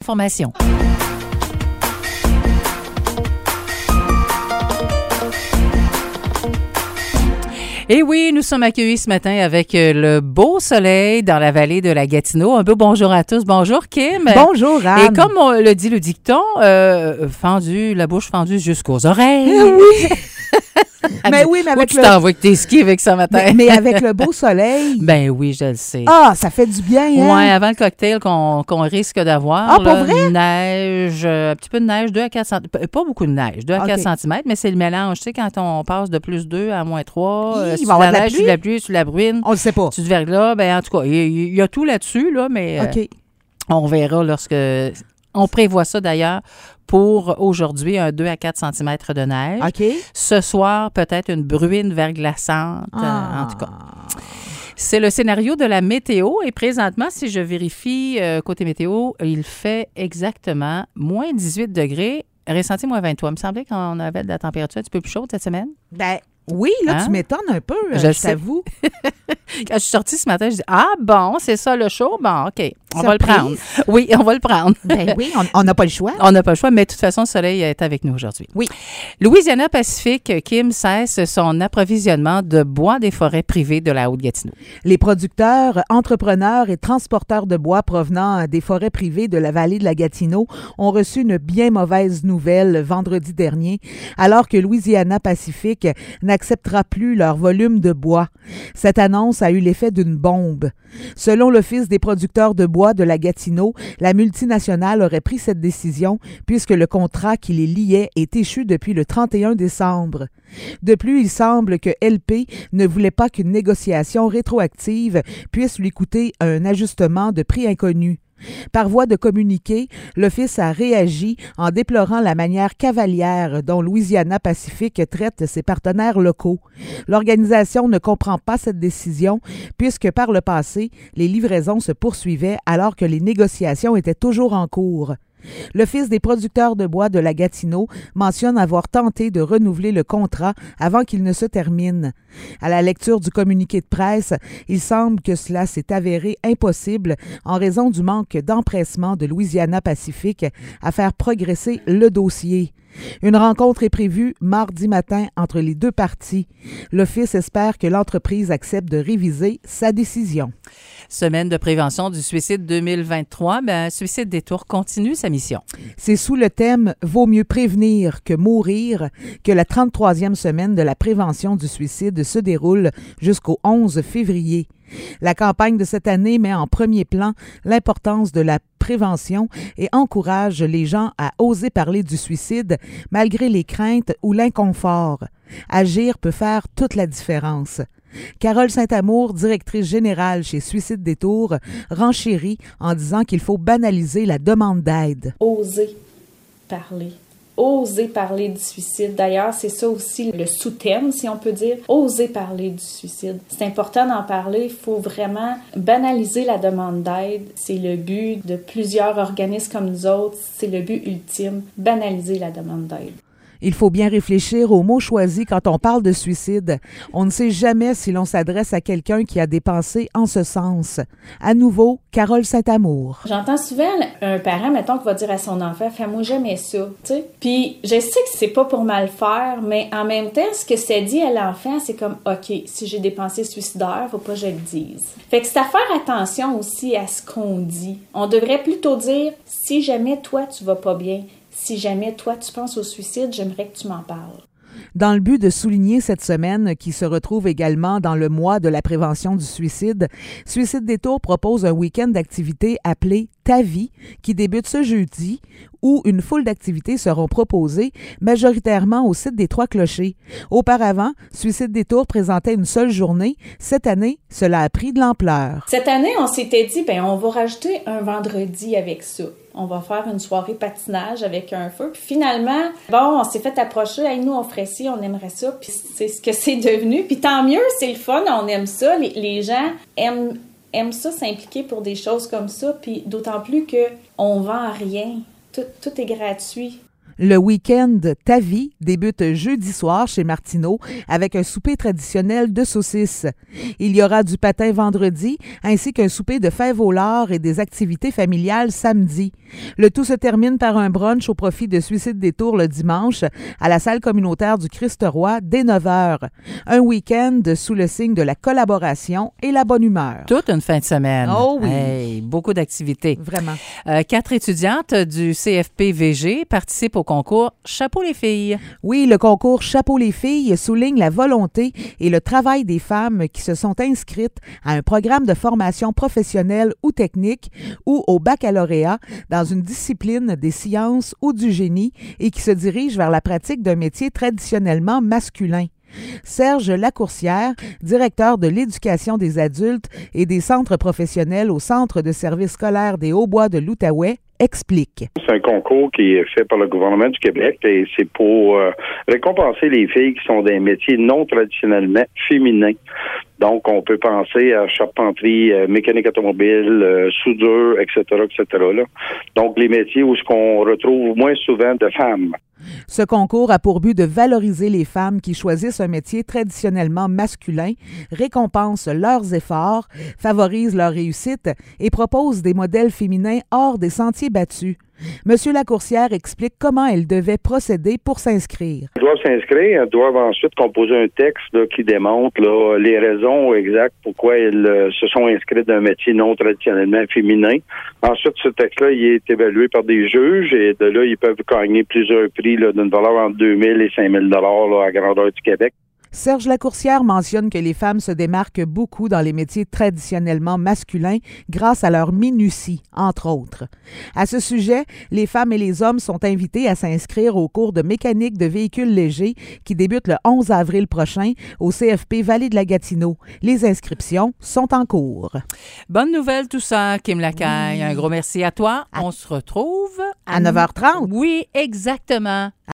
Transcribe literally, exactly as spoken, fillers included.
l'information. Et oui, nous sommes accueillis ce matin avec le beau soleil dans la vallée de la Gatineau. Un beau bonjour à tous. Bonjour, Kim. Bonjour, Anne. Et comme on le dit le dicton, euh, fendu, la bouche fendue jusqu'aux oreilles. Oui. Mais oui, mais avec tu le... t'envoies avec tes skis avec ça matin. Mais, mais avec le beau soleil. Ben oui, je le sais. Ah, ça fait du bien, hein? Oui, avant le cocktail qu'on, qu'on risque d'avoir. Ah, là, pour vrai? Neige, un petit peu de neige, deux à quatre centimètres. Pas beaucoup de neige, deux à quatre Okay. centimètres, mais c'est le mélange. Tu sais, quand on passe de plus deux à moins trois, Hi, euh, il sur va y avoir la de la neige, sur pluie? la pluie, sur la bruine, On le sait pas. sur du verglas, ben en tout cas, il y, il y a tout là-dessus, là, mais euh, OK. on verra lorsque... On prévoit ça d'ailleurs pour aujourd'hui, un deux à quatre centimètres de neige. OK. Ce soir, peut-être une bruine verglaçante, Ah. euh, en tout cas. C'est le scénario de la météo et présentement, si je vérifie euh, côté météo, il fait exactement moins dix-huit degrés, ressenti moins vingt-trois. Il me semblait qu'on avait de la température un petit peu plus chaude cette semaine. Ben oui, là, Hein? tu m'étonnes un peu, Je je, le je sais. t'avoue. Quand je suis sortie ce matin, je dis « Ah bon, c'est ça le show? Bon, OK, on va le Surprise. prendre. » Oui, on va le prendre. Ben oui, on n'a pas le choix. On n'a pas le choix, mais de toute façon, le soleil est avec nous aujourd'hui. Oui. Louisiana Pacifique, Kim, cesse son approvisionnement de bois des forêts privées de la Haute-Gatineau. Les producteurs, entrepreneurs et transporteurs de bois provenant des forêts privées de la vallée de la Gatineau ont reçu une bien mauvaise nouvelle vendredi dernier, alors que Louisiana Pacifique n'acceptera plus leur volume de bois. Cette annonce a eu l'effet d'une bombe. Selon l'Office des producteurs de bois de la Gatineau, la multinationale aurait pris cette décision puisque le contrat qui les liait est échu depuis le trente et un décembre. De plus, il semble que L P ne voulait pas qu'une négociation rétroactive puisse lui coûter un ajustement de prix inconnu. Par voie de communiqué, l'Office a réagi en déplorant la manière cavalière dont Louisiana Pacifique traite ses partenaires locaux. L'organisation ne comprend pas cette décision puisque par le passé, les livraisons se poursuivaient alors que les négociations étaient toujours en cours. L'Office des producteurs de bois de la Gatineau mentionne avoir tenté de renouveler le contrat avant qu'il ne se termine. À la lecture du communiqué de presse, il semble que cela s'est avéré impossible en raison du manque d'empressement de Louisiana Pacifique à faire progresser le dossier. Une rencontre est prévue mardi matin entre les deux parties. L'Office espère que l'entreprise accepte de réviser sa décision. Semaine de prévention du suicide deux mille vingt-trois, ben, Suicide Détour continue sa mission. C'est sous le thème « Vaut mieux prévenir que mourir » que la trente-troisième semaine de la prévention du suicide se déroule jusqu'au onze février. La campagne de cette année met en premier plan l'importance de la prévention et encourage les gens à oser parler du suicide malgré les craintes ou l'inconfort. Agir peut faire toute la différence. Carole Saint-Amour, directrice générale chez Suicide Détour, renchérit en disant qu'il faut banaliser la demande d'aide. Oser parler. Oser parler du suicide. D'ailleurs, c'est ça aussi le sous-thème, si on peut dire. Oser parler du suicide. C'est important d'en parler. Il faut vraiment banaliser la demande d'aide. C'est le but de plusieurs organismes comme nous autres. C'est le but ultime. Banaliser la demande d'aide. Il faut bien réfléchir aux mots choisis quand on parle de suicide. On ne sait jamais si l'on s'adresse à quelqu'un qui a des pensées en ce sens. À nouveau, Carole Saint-Amour. J'entends souvent un parent, mettons, qui va dire à son enfant « Fais-moi jamais ça », tu sais. Puis je sais que c'est pas pour mal faire, mais en même temps, ce que ça dit à l'enfant, c'est comme « OK, si j'ai des pensées suicidaires, faut pas que je le dise ». Fait que c'est à faire attention aussi à ce qu'on dit. On devrait plutôt dire « Si jamais toi, tu vas pas bien », si jamais toi tu penses au suicide, j'aimerais que tu m'en parles. Dans le but de souligner cette semaine, qui se retrouve également dans le mois de la prévention du suicide, Suicide Détour propose un week-end d'activités appelé « Ta vie » qui débute ce jeudi, où une foule d'activités seront proposées, majoritairement au site des Trois-Clochers. Auparavant, Suicide Détour présentait une seule journée. Cette année, cela a pris de l'ampleur. Cette année, on s'était dit, ben on va rajouter un vendredi avec ça. On va faire une soirée patinage avec un feu. Puis finalement, bon, on s'est fait approcher. Hey, nous, on ferait ci, on aimerait ça. Puis c'est ce que c'est devenu. Puis tant mieux, c'est le fun, on aime ça. Les, les gens aiment, aiment ça, s'impliquer pour des choses comme ça. Puis d'autant plus qu'on vend rien. Tout, tout est gratuit. Le week-end Ta Vie débute jeudi soir chez Martineau avec un souper traditionnel de saucisses. Il y aura du patin vendredi ainsi qu'un souper de fèves au lard et des activités familiales samedi. Le tout se termine par un brunch au profit de Suicide Détour le dimanche à la salle communautaire du Christ-Roi dès neuf heures. Un week-end sous le signe de la collaboration et la bonne humeur. Toute une fin de semaine. Oh oui. Hey, beaucoup d'activités. Vraiment. Euh, quatre étudiantes du C F P V G participent au concours Chapeau les filles. Oui, le concours Chapeau les filles souligne la volonté et le travail des femmes qui se sont inscrites à un programme de formation professionnelle ou technique ou au baccalauréat dans une discipline des sciences ou du génie et qui se dirigent vers la pratique d'un métier traditionnellement masculin. Serge Lacourcière, directeur de l'éducation des adultes et des centres professionnels au Centre de services scolaires des Hauts-Bois de l'Outaouais, explique. C'est un concours qui est fait par le gouvernement du Québec et c'est pour euh, récompenser les filles qui sont des métiers non traditionnellement féminins. Donc, on peut penser à charpenterie, euh, mécanique automobile, euh, soudure, et cetera, et cetera. Là. Donc, les métiers où ce qu'on retrouve moins souvent de femmes. Ce concours a pour but de valoriser les femmes qui choisissent un métier traditionnellement masculin, récompense leurs efforts, favorise leur réussite et propose des modèles féminins hors des sentiers battus. Monsieur Lacourcière explique comment elles devaient procéder pour s'inscrire. Elles doivent s'inscrire, elles doivent ensuite composer un texte là, qui démontre là, les raisons exactes pourquoi elles euh, se sont inscrites d'un métier non traditionnellement féminin. Ensuite, ce texte-là, il est évalué par des juges et de là, ils peuvent gagner plusieurs prix là, d'une valeur entre deux mille et cinq mille dollars là, à grandeur du Québec. Serge Lacourcière mentionne que les femmes se démarquent beaucoup dans les métiers traditionnellement masculins grâce à leur minutie, entre autres. À ce sujet, les femmes et les hommes sont invités à s'inscrire au cours de mécanique de véhicules légers qui débute le onze avril prochain au C F P Vallée de la Gatineau. Les inscriptions sont en cours. Bonne nouvelle tout ça, Kim Lacaille. Un gros merci à toi. On se retrouve À neuf heures trente. Oui, exactement.